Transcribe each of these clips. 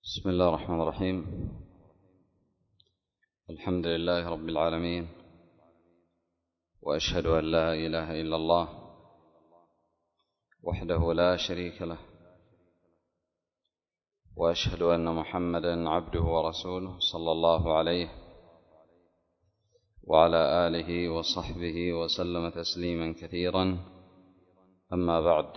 بسم الله الرحمن الرحيم. الحمد لله رب العالمين، وأشهد أن لا إله إلا الله وحده لا شريك له، وأشهد أن محمدًا عبده ورسوله صلى الله عليه وعلى آله وصحبه وسلم تسليمًا كثيرًا. أما بعد،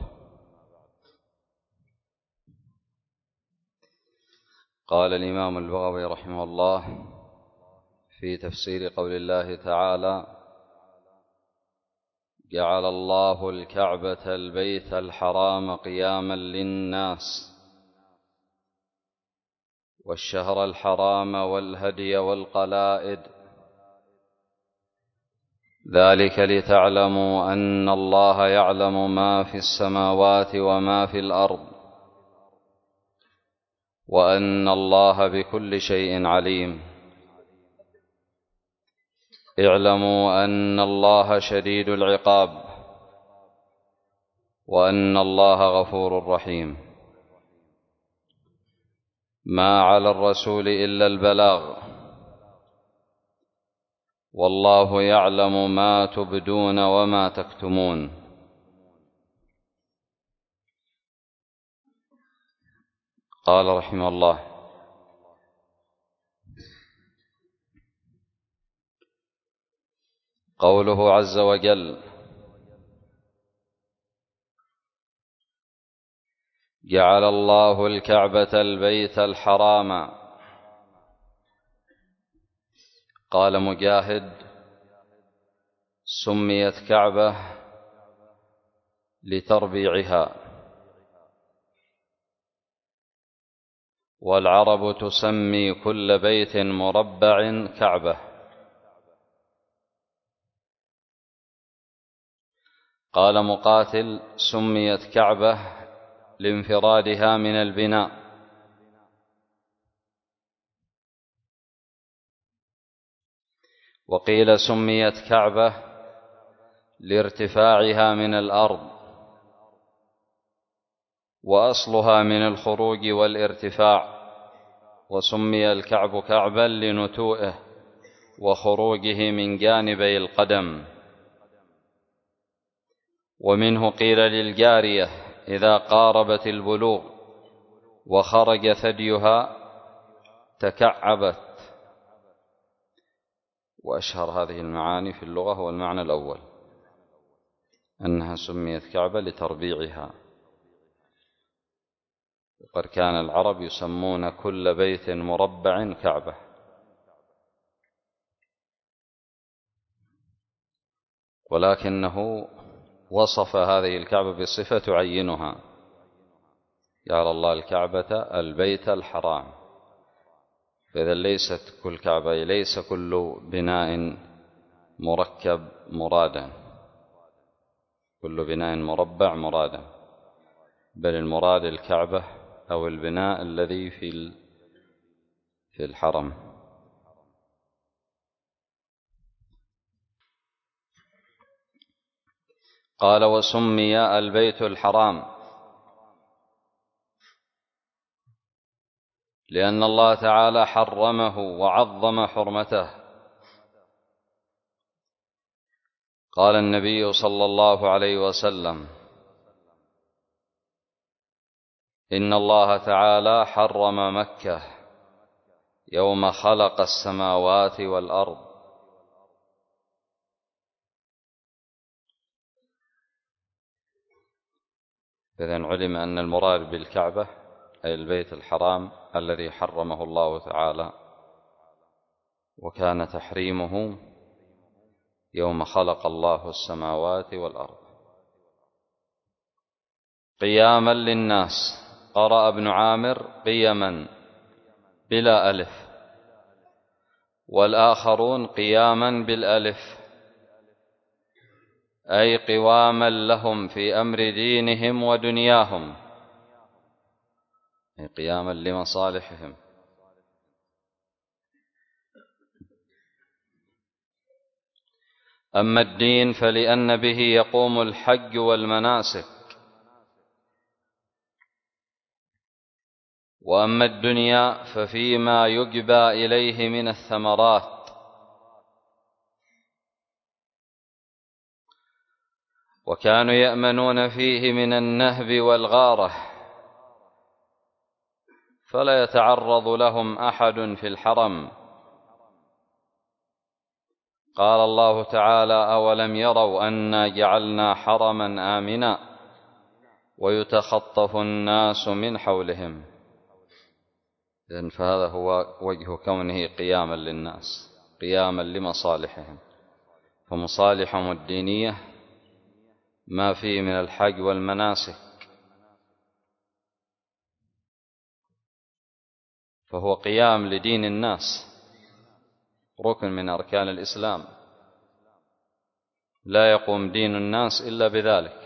قال الإمام البغوي رحمه الله في تفسير قول الله تعالى: جعل الله الكعبة البيت الحرام قياما للناس والشهر الحرام والهدي والقلائد، ذلك لتعلموا أن الله يعلم ما في السماوات وما في الأرض، وأن الله بكل شيء عليم. اعلموا أن الله شديد العقاب، وأن الله غفور رحيم. ما على الرسول إلا البلاغ، والله يعلم ما تبدون وما تكتمون. قال رحمه الله: قوله عز وجل: جعل الله الكعبة البيت الحرام. قال مجاهد: سميت كعبة لتربيعها، والعرب تسمي كل بيت مربع كعبة. قال مقاتل: سميت كعبة لانفرادها من البناء. وقيل سميت كعبة لارتفاعها من الأرض، وأصلها من الخروج والارتفاع، وسمي الكعب كعبا لنتوئه وخروجه من جانبي القدم. ومنه قيل للجارية إذا قاربت البلوغ وخرج ثديها تكعبت. وأشهر هذه المعاني في اللغة هو المعنى الأول، أنها سميت كعبة لتربيعها. وقد كان العرب يسمون كل بيت مربع كعبة. ولكنه وصف هذه الكعبة بصفة تعينها: جعل الله الكعبة البيت الحرام. فإذا ليست كل كعبة، ليس كل بناء مركب مرادا، كل بناء مربع مرادا، بل المراد الكعبة أو البناء الذي في الحرم. قال: وسمي البيت الحرام لأن الله تعالى حرمه وعظم حرمته. قال النبي صلى الله عليه وسلم: إن الله تعالى حرم مكة يوم خلق السماوات والأرض. إذن علم أن المراد بالكعبة أي البيت الحرام الذي حرمه الله تعالى، وكان تحريمه يوم خلق الله السماوات والأرض. قياما للناس. قرأ ابن عامر قيما بلا ألف، والآخرون قياما بالألف، أي قواما لهم في أمر دينهم ودنياهم، أي قياما لمصالحهم. أما الدين فلأن به يقوم الحج والمناسك، وأما الدنيا ففيما يجبى إليه من الثمرات، وكانوا يأمنون فيه من النهب والغارة، فلا يتعرض لهم أحد في الحرم. قال الله تعالى: أولم يروا أنا جعلنا حرما آمنا ويتخطف الناس من حولهم. إذن فهذا هو وجه كونه قياما للناس، قياما لمصالحهم. فمصالحهم الدينية ما فيه من الحج والمناسك، فهو قيام لدين الناس، ركن من أركان الإسلام، لا يقوم دين الناس إلا بذلك.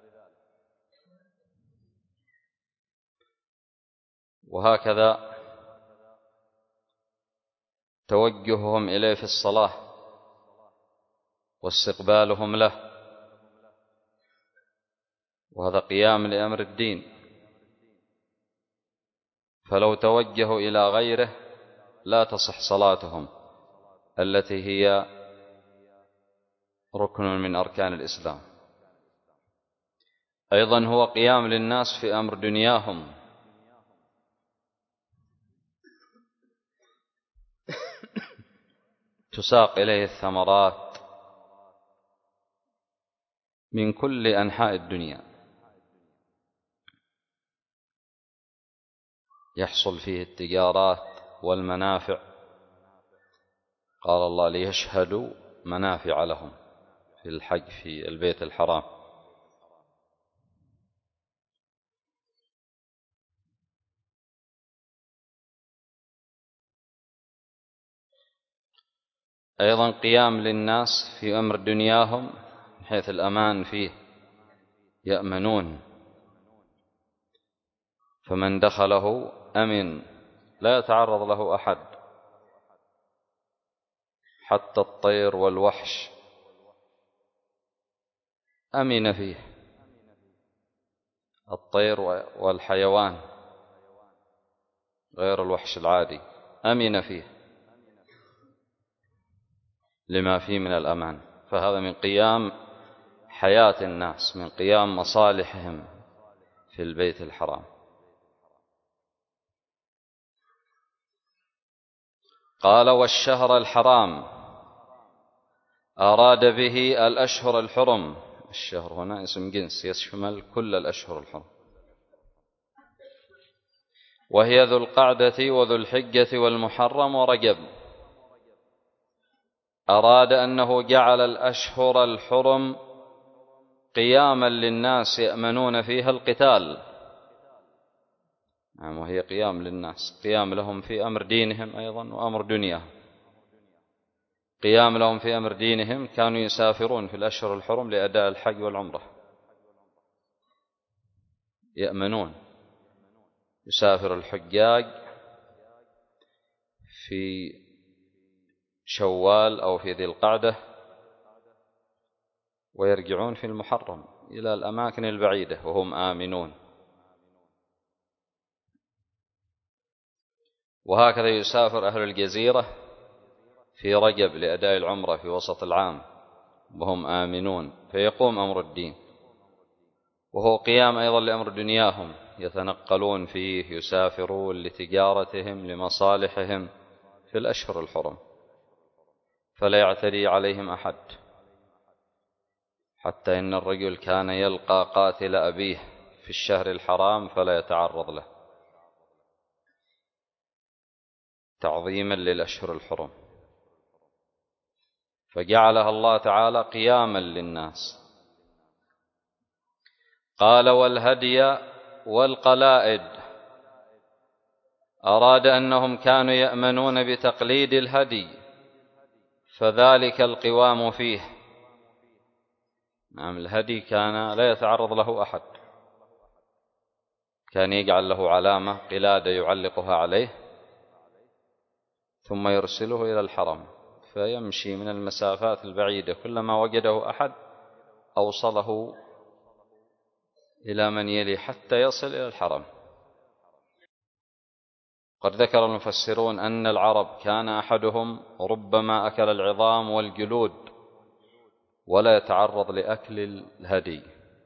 وهكذا توجههم إليه في الصلاة واستقبالهم له، وهذا قيام لأمر الدين. فلو توجهوا إلى غيره لا تصح صلاتهم التي هي ركن من أركان الإسلام. أيضا هو قيام للناس في أمر دنياهم، تساق إليه الثمرات من كل أنحاء الدنيا، يحصل فيه التجارات والمنافع. قال الله: ليشهدوا منافع لهم في الحج في البيت الحرام. أيضا قيام للناس في أمر دنياهم من حيث الأمان فيه، يأمنون، فمن دخله أمن، لا يتعرض له أحد، حتى الطير والوحش أمن فيه، الطير والحيوان غير الوحش العادي أمن فيه لما فيه من الأمان. فهذا من قيام حياة الناس، من قيام مصالحهم في البيت الحرام. قال: والشهر الحرام أراد به الأشهر الحرم. الشهر هنا اسم جنس يشمل كل الأشهر الحرم، وهي ذو القعدة وذو الحجة والمحرم ورجب. أراد أنه جعل الأشهر الحرم قياما للناس يأمنون فيها القتال، وهي قيام للناس، قيام لهم في أمر دينهم أيضا وأمر دنياهم. قيام لهم في أمر دينهم، كانوا يسافرون في الأشهر الحرم لأداء الحج والعمرة، يأمنون. يسافر الحجاج في شوال أو في ذي القعدة ويرجعون في المحرم إلى الأماكن البعيدة وهم آمنون. وهكذا يسافر أهل الجزيرة في رجب لأداء العمرة في وسط العام وهم آمنون، فيقوم أمر الدين. وهو قيام أيضا لأمر دنياهم، يتنقلون فيه، يسافرون لتجارتهم لمصالحهم في الأشهر الحرم، فلا يعتدي عليهم أحد. حتى إن الرجل كان يلقى قاتل أبيه في الشهر الحرام فلا يتعرض له، تعظيما للأشهر الحرم، فجعلها الله تعالى قياما للناس. قال: والهدي والقلائد أراد أنهم كانوا يأمنون بتقليد الهدي، فذلك القوام فيه. نعم، الهدي كان لا يتعرض له أحد، كان يجعل له علامة قلادة يعلقها عليه ثم يرسله إلى الحرم، فيمشي من المسافات البعيدة، كلما وجده أحد أوصله إلى من يلي حتى يصل إلى الحرم. قد ذكر المفسرون أن العرب كان أحدهم ربما أكل العظام والجلود ولا يتعرض لأكل الهدي،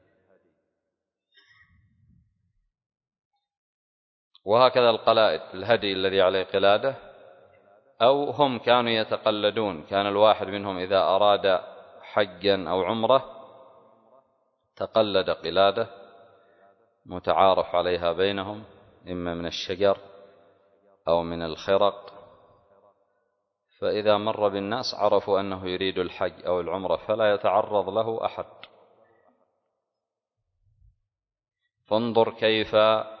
وهكذا القلائد، الهدي الذي عليه قلادة، أو هم كانوا يتقلدون. كان الواحد منهم إذا أراد حجا أو عمرة تقلد قلادة متعارف عليها بينهم، إما من الشجر أو من الخرق، فإذا مر بالناس عرفوا أنه يريد الحج أو العمرة فلا يتعرض له أحد. فانظر كيف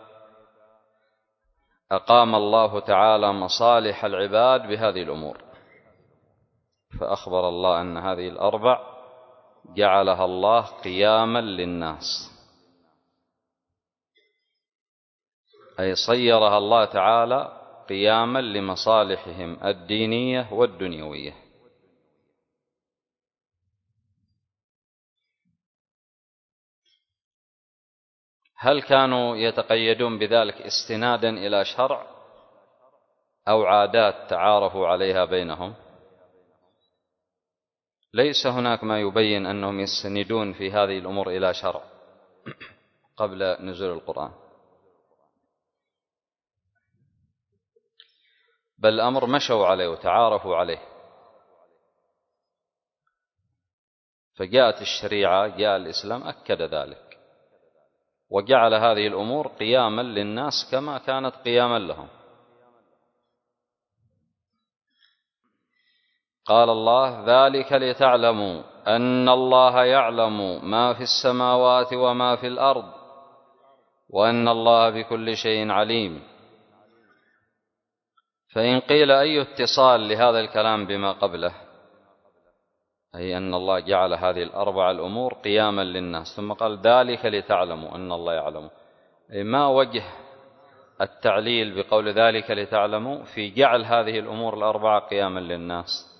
أقام الله تعالى مصالح العباد بهذه الأمور، فأخبر الله أن هذه الأربع جعلها الله قياما للناس، أي صيرها الله تعالى قياما لمصالحهم الدينية والدنيوية. هل كانوا يتقيدون بذلك استنادا إلى شرع أو عادات تعارفوا عليها بينهم؟ ليس هناك ما يبين أنهم يستندون في هذه الأمور إلى شرع قبل نزول القرآن، بل الأمر مشوا عليه وتعارفوا عليه، فجاءت الشريعة، جاء الإسلام أكد ذلك وجعل هذه الأمور قياما للناس كما كانت قياما لهم. قال الله: ذلك لتعلموا أن الله يعلم ما في السماوات وما في الأرض وأن الله بكل شيء عليم. فإن قيل أي اتصال لهذا الكلام بما قبله، أي أن الله جعل هذه الأربع الأمور قياما للناس، ثم قال ذلك لتعلموا أن الله يعلم، أي ما وجه التعليل بقول ذلك لتعلموا في جعل هذه الأمور الأربعة قياما للناس؟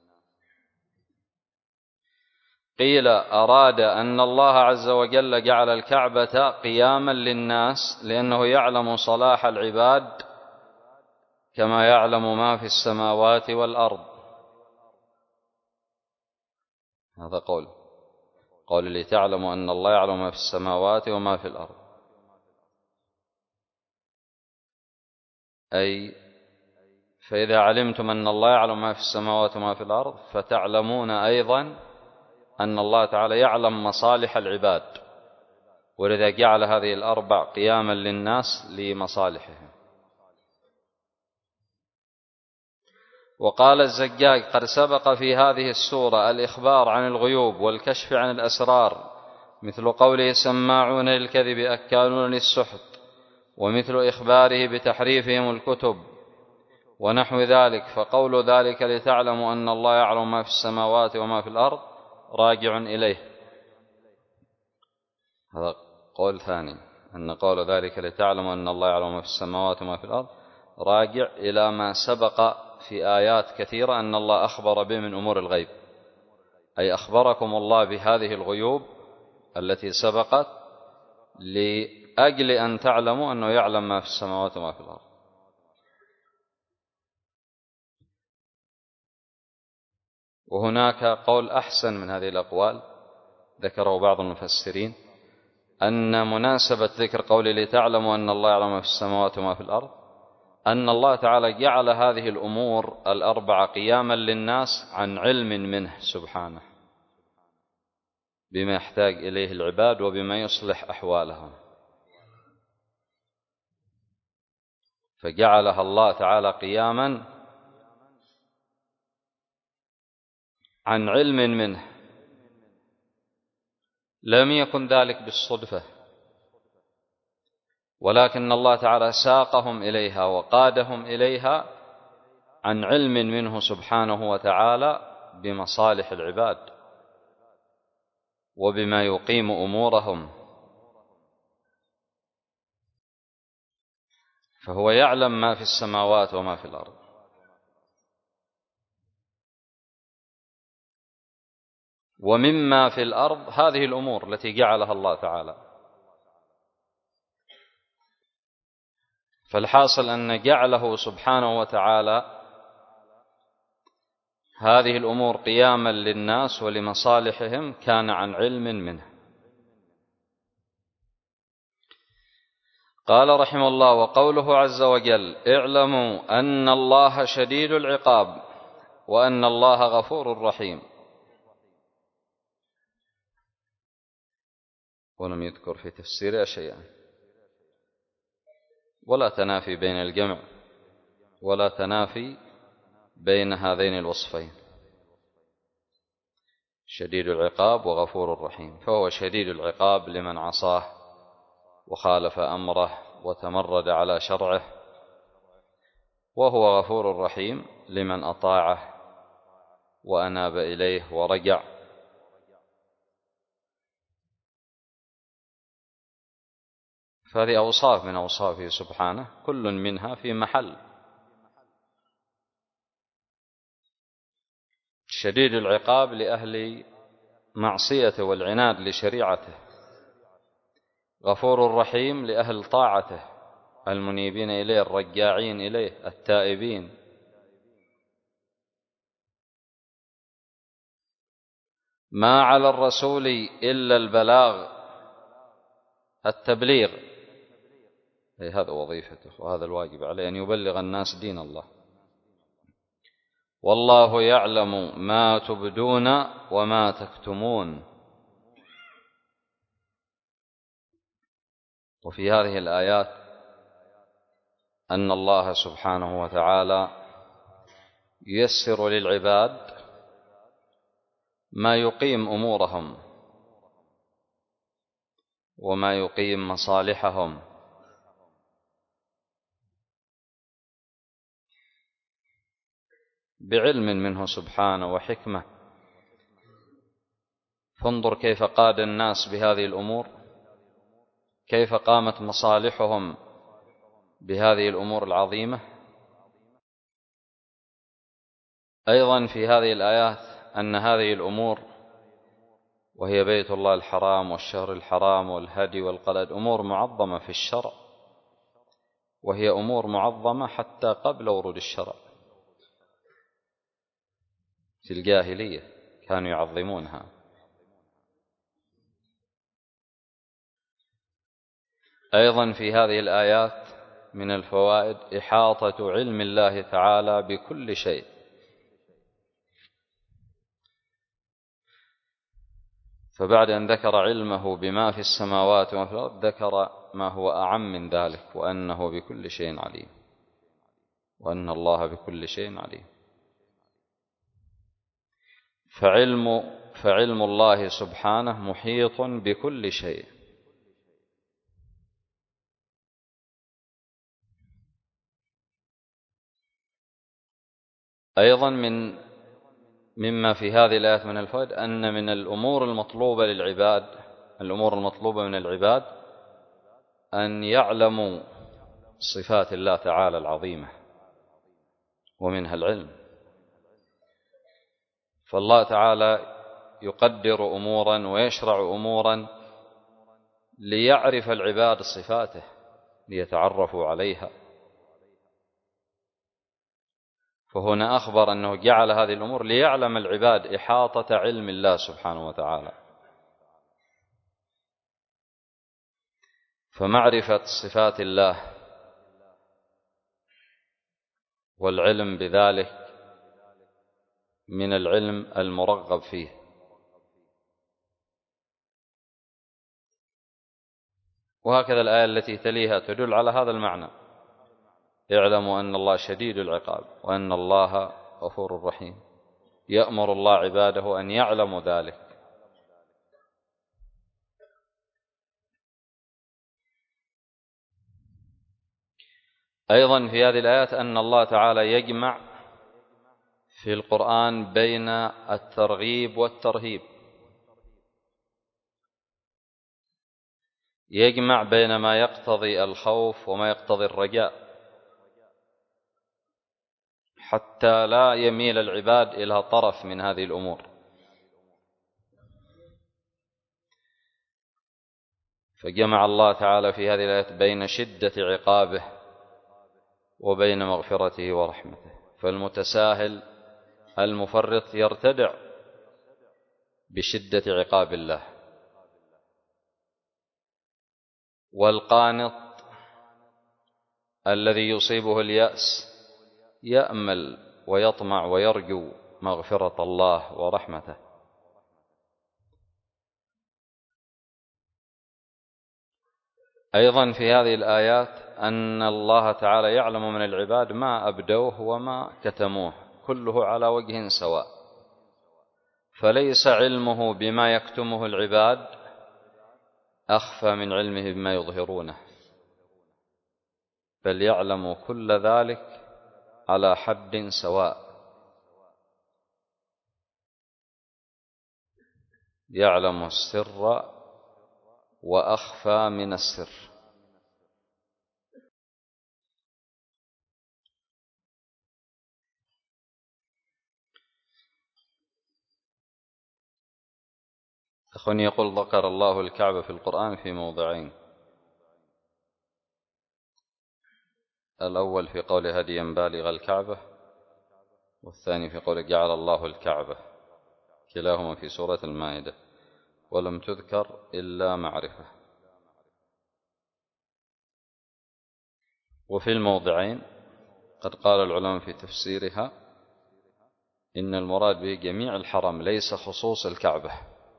قيل أراد أن الله عز وجل جعل الكعبة قياما للناس لأنه يعلم صلاح العباد كما يعلم ما في السماوات والأرض. هذا قول لتعلموا أن الله يعلم ما في السماوات وما في الأرض، أي فإذا علمتم أن الله يعلم ما في السماوات وما في الأرض فتعلمون أيضا أن الله تعالى يعلم مصالح العباد، ولذا جعل هذه الأربع قياما للناس لمصالحهم. وقال الزجاج: قد سبق في هذه السورة الإخبار عن الغيوب والكشف عن الأسرار، مثل قوله سماعون للكذب أكالون للسحت، ومثل إخباره بتحريفهم الكتب ونحو ذلك. فقول ذلك لتعلموا أن الله يعلم ما في السماوات وما في الأرض راجع إليه. هذا قول ثاني، أن قول ذلك لتعلموا أن الله يعلم ما في السماوات وما في الأرض راجع إلى ما سبق في آيات كثيرة أن الله أخبر به من أمور الغيب، أي أخبركم الله بهذه الغيوب التي سبقت لأجل أن تعلموا أنه يعلم ما في السماوات وما في الأرض. وهناك قول أحسن من هذه الأقوال ذكره بعض المفسرين، أن مناسبة ذكر قوله لتعلموا أن الله يعلم ما في السماوات وما في الأرض أن الله تعالى جعل هذه الأمور الأربعة قياما للناس عن علم منه سبحانه بما يحتاج إليه العباد وبما يصلح أحوالهم، فجعلها الله تعالى قياما عن علم منه. لم يكن ذلك بالصدفة، ولكن الله تعالى ساقهم إليها وقادهم إليها عن علم منه سبحانه وتعالى بمصالح العباد وبما يقيم أمورهم، فهو يعلم ما في السماوات وما في الأرض. ومما في الأرض هذه الأمور التي جعلها الله تعالى، فالحاصل أن جعله سبحانه وتعالى هذه الأمور قياما للناس ولمصالحهم كان عن علم منه. قال رحمه الله: وقوله عز وجل: اعلموا أن الله شديد العقاب وأن الله غفور رحيم. ولم يذكر في تفسيرها شيئا، ولا تنافي بين الجمع ولا تنافي بين هذين الوصفين، شديد العقاب وغفور رحيم. فهو شديد العقاب لمن عصاه وخالف أمره وتمرد على شرعه، وهو غفور رحيم لمن أطاعه وأناب إليه ورجع. فهذه أوصاف من أوصافه سبحانه، كل منها في محل. شديد العقاب لأهل معصيته والعناد لشريعته، غفور رحيم لأهل طاعته المنيبين إليه الرجاعين إليه التائبين. ما على الرسول إلا البلاغ، التبليغ، هذا وظيفته وهذا الواجب عليه، أن يبلغ الناس دين الله. والله يعلم ما تبدون وما تكتمون. وفي هذه الآيات أن الله سبحانه وتعالى ييسر للعباد ما يقيم أمورهم وما يقيم مصالحهم، بعلم منه سبحانه وحكمة. فانظر كيف قاد الناس بهذه الأمور، كيف قامت مصالحهم بهذه الأمور العظيمة. أيضا في هذه الآيات أن هذه الأمور، وهي بيت الله الحرام والشهر الحرام والهدي والقلد، أمور معظمة في الشرع، وهي أمور معظمة حتى قبل ورود الشرع. في الجاهلية كانوا يعظمونها. أيضا في هذه الآيات من الفوائد إحاطة علم الله تعالى بكل شيء، فبعد أن ذكر علمه بما في السماوات وما في الأرض ذكر ما هو أعم من ذلك، وأنه بكل شيء عليم، وأن الله بكل شيء عليم. فعلم الله سبحانه محيط بكل شيء. أيضا مما في هذه الآيات من الفوائد أن من الأمور المطلوبة للعباد، الأمور المطلوبة من العباد أن يعلموا صفات الله تعالى العظيمة، ومنها العلم. فالله تعالى يقدر أمورا ويشرع أمورا ليعرف العباد صفاته، ليتعرفوا عليها. فهنا أخبر أنه جعل هذه الأمور ليعلم العباد إحاطة علم الله سبحانه وتعالى. فمعرفة صفات الله والعلم بذلك من العلم المرغب فيه. وهكذا الآية التي تليها تدل على هذا المعنى: اعلموا أن الله شديد العقاب وأن الله غفور رحيم. يأمر الله عباده أن يعلموا ذلك. أيضا في هذه الآيات أن الله تعالى يجمع في القرآن بين الترغيب والترهيب، يجمع بين ما يقتضي الخوف وما يقتضي الرجاء، حتى لا يميل العباد إلى طرف من هذه الأمور. فجمع الله تعالى في هذه الآيات بين شدة عقابه وبين مغفرته ورحمته. فالمتساهل المفرط يرتدع بشدة عقاب الله، والقانط الذي يصيبه اليأس يأمل ويطمع ويرجو مغفرة الله ورحمته. أيضا في هذه الآيات أن الله تعالى يعلم من العباد ما أبدوه وما كتموه، كله على وجه سواء، فليس علمه بما يكتمه العباد أخفى من علمه بما يظهرونه، بل يعلم كل ذلك على حد سواء، يعلم السر وأخفى من السر. أخواني يقول ذكر الله الكعبة في القرآن في موضعين، الأول في قول هديا بالغ الكعبة، والثاني في قول جعل الله الكعبة، كلاهما في سورة المائدة، ولم تذكر إلا معرفة. وفي الموضعين قد قال العلماء في تفسيرها إن المراد به جميع الحرم ليس خصوص الكعبة.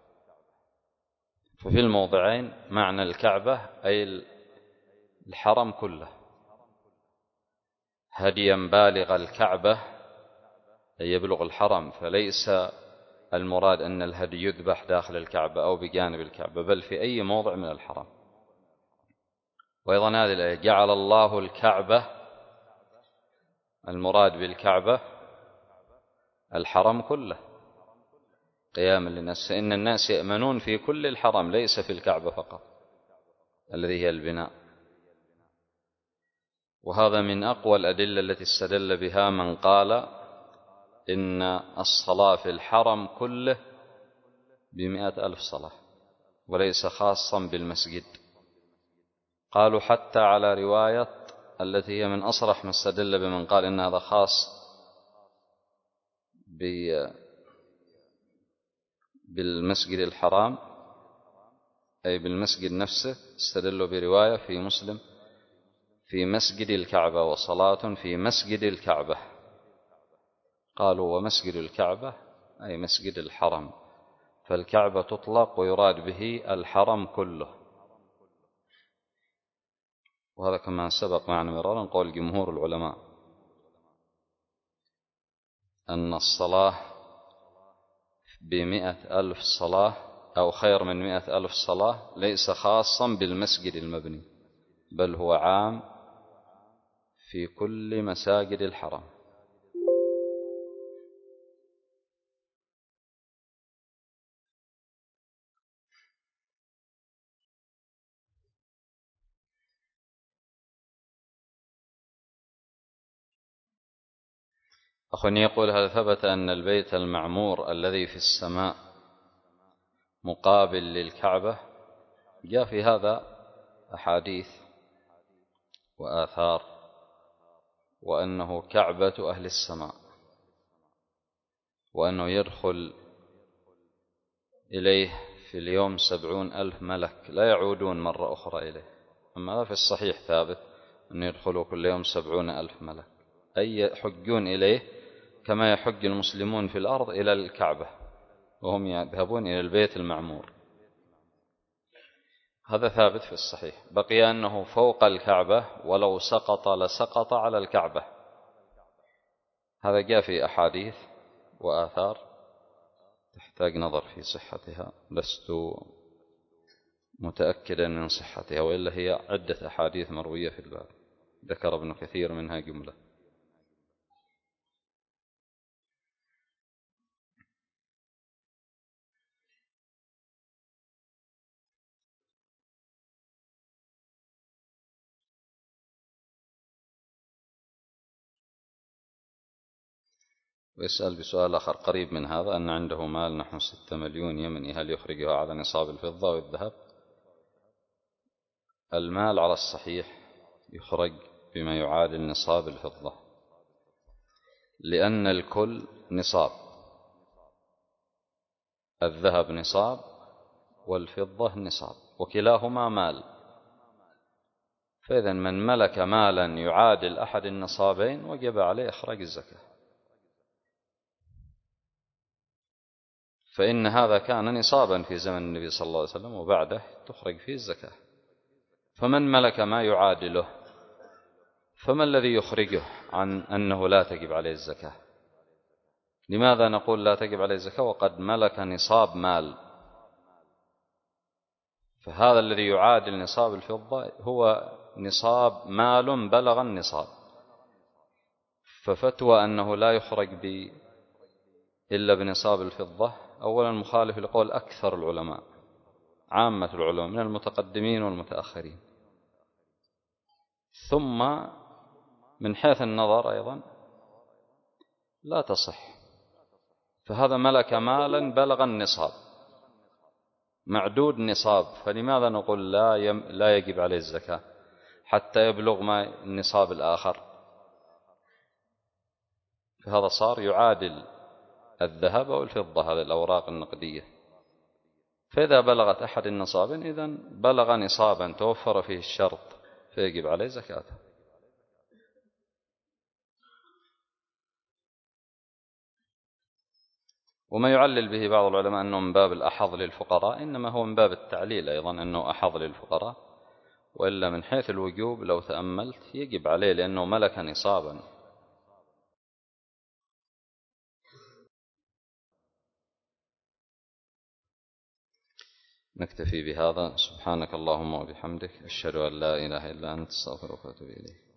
ففي الموضعين معنى الكعبة أي الحرم كله، هديا بالغ الكعبة أي يبلغ الحرم، فليس المراد أن الهدي يذبح داخل الكعبة أو بجانب الكعبة، بل في أي موضع من الحرم. وأيضا هذه الآية جعل الله الكعبة، المراد بالكعبة الحرم كله قياما للناس، فإن الناس يأمنون في كل الحرم ليس في الكعبة فقط الذي هي البناء. وهذا من أقوى الأدلة التي استدل بها من قال إن الصلاة في الحرم كله ب100,000 صلاة وليس خاصا بالمسجد. قالوا حتى على رواية التي هي من أصرح ما استدل بمن قال إن هذا خاص بالمسجد الحرام أي بالمسجد نفسه، استدلوا برواية في مسلم في مسجد الكعبة وصلاة في مسجد الكعبة، قالوا ومسجد الكعبة أي مسجد الحرم، فالكعبة تطلق ويراد به الحرم كله. وهذا كما سبق معنا مرارا قول جمهور العلماء أن الصلاة ب100,000 صلاة أو خير من 100,000 صلاة ليس خاصا بالمسجد المبني، بل هو عام في كل مساجد الحرم. أخواني يقول هل ثبت أن البيت المعمور الذي في السماء مقابل للكعبة؟ جاء في هذا أحاديث وآثار، وأنه كعبة أهل السماء، وأنه يدخل إليه في اليوم 70,000 ملك لا يعودون مرة أخرى إليه. أما هذا في الصحيح ثابت أن يدخلوا كل يوم 70,000 ملك، أي يحجون إليه كما يحج المسلمون في الأرض إلى الكعبة، وهم يذهبون إلى البيت المعمور. هذا ثابت في الصحيح. بقي أنه فوق الكعبة ولو سقط لسقط على الكعبة، هذا جاء في أحاديث وآثار تحتاج نظر في صحتها، لست متأكدا من صحتها، وإلا هي عدة أحاديث مروية في الباب، ذكر ابن كثير منها جملة. ويسأل بسؤال آخر قريب من هذا أن عنده مال نحو 6 مليون يمني، هل يخرجها على نصاب الفضة والذهب؟ المال على الصحيح يخرج بما يعادل نصاب الفضة، لأن الكل نصاب، الذهب نصاب والفضة نصاب، وكلاهما مال. فإذا من ملك مالا يعادل أحد النصابين وجب عليه إخراج الزكاة، فإن هذا كان نصابا في زمن النبي صلى الله عليه وسلم، وبعده تخرج فيه الزكاة. فمن ملك ما يعادله فما الذي يخرجه عن أنه لا تجب عليه الزكاة؟ لماذا نقول لا تجب عليه الزكاة وقد ملك نصاب مال؟ فهذا الذي يعادل نصاب الفضة هو نصاب مال بلغ النصاب، ففتوى أنه لا يخرج إلا بنصاب الفضة أولا مخالف لقول أكثر العلماء، عامة العلماء من المتقدمين والمتأخرين. ثم من حيث النظر أيضا لا تصح، فهذا ملك مالا بلغ النصاب معدود نصاب، فلماذا نقول لا يجب عليه الزكاة حتى يبلغ ما النصاب الآخر؟ فهذا صار يعادل الذهب أو الفضة، هذه الأوراق النقدية. فإذا بلغت أحد النصابين إذن بلغ نصابا توفر فيه الشرط فيجب عليه زكاته. وما يعلل به بعض العلماء أنه من باب الأحظ للفقراء، إنما هو من باب التعليل أيضا أنه أحظ للفقراء، وإلا من حيث الوجوب لو تأملت يجب عليه لأنه ملك نصابا. نكتفي بهذا. سبحانك اللهم وبحمدك، أشهد أن لا إله إلا أنت، استغفرك وأتوب إليك.